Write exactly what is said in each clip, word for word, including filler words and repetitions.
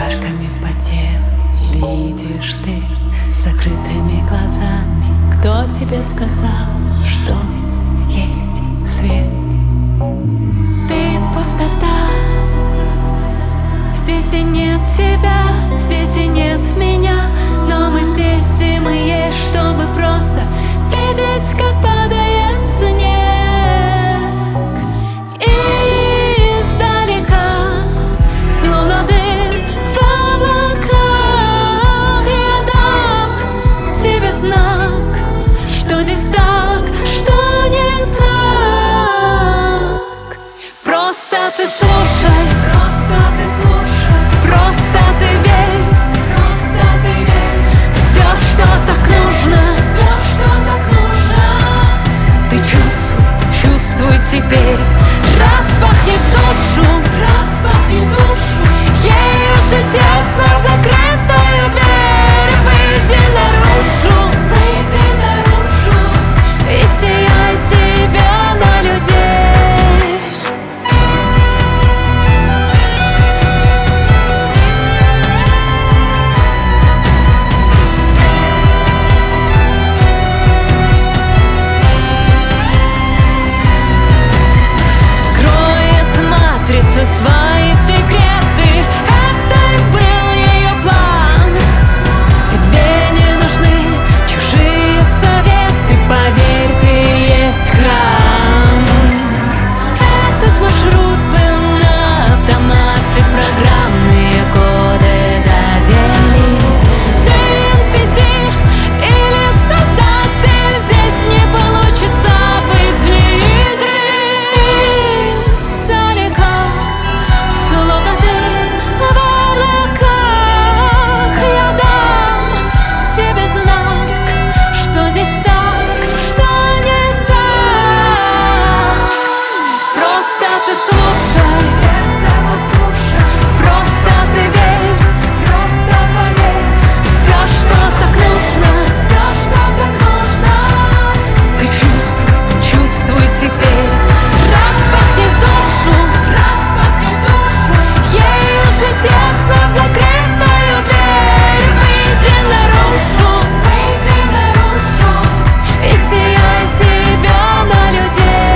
мурашками по телу. Видишь ты закрытыми глазами. Кто тебе сказал, что есть свет? Ты пустота. Здесь и нет тебя, здесь и нет меня, но мы здесь и мы есть, чтобы просто видеть, как падает снег. И издалека, словно дым в облаках, я дам тебе знак, что здесь так, что не так. Просто ты слушай, просто ты слушай, просто ты верь, просто ты верь. Все, что так нужно, все, что так нужно. Ты чувствуй, чувствуй теперь. Распахни душу, распахни душу. Ею же тесно в закрытую дверь. Выйди наружу, выйди наружу и сияй себя на людей. Свои секреты, это и был ее план. Тебе не нужны чужие советы, поверь, ты есть храм. Этот маршрут был на автомате, программные коды довели. Ты эн пи си или создатель, здесь не получится быть вне игры. Издалека, словно ты в облаках, я дам тебе знак, что здесь так, что не так. Просто ты слушай, сердце послушай, просто ты верь, просто поверь. Все, что так нужно, все, что так нужно. Ты чувствуй, чувствуй теперь. Распахни душу, распахни душу. Ею же тесно в закрытую дверь. Выйди наружу, выйди наружу и сияй себя на людей.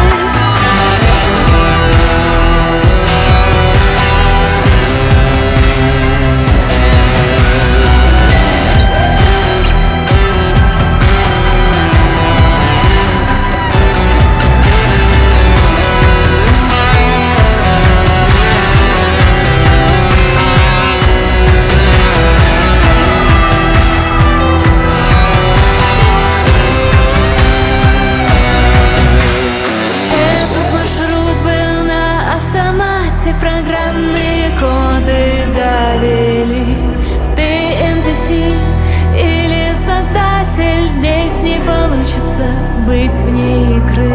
Этот маршрут был на автомате, программные коды довели. Ты эн пи си или создатель, здесь не получится быть вне игры.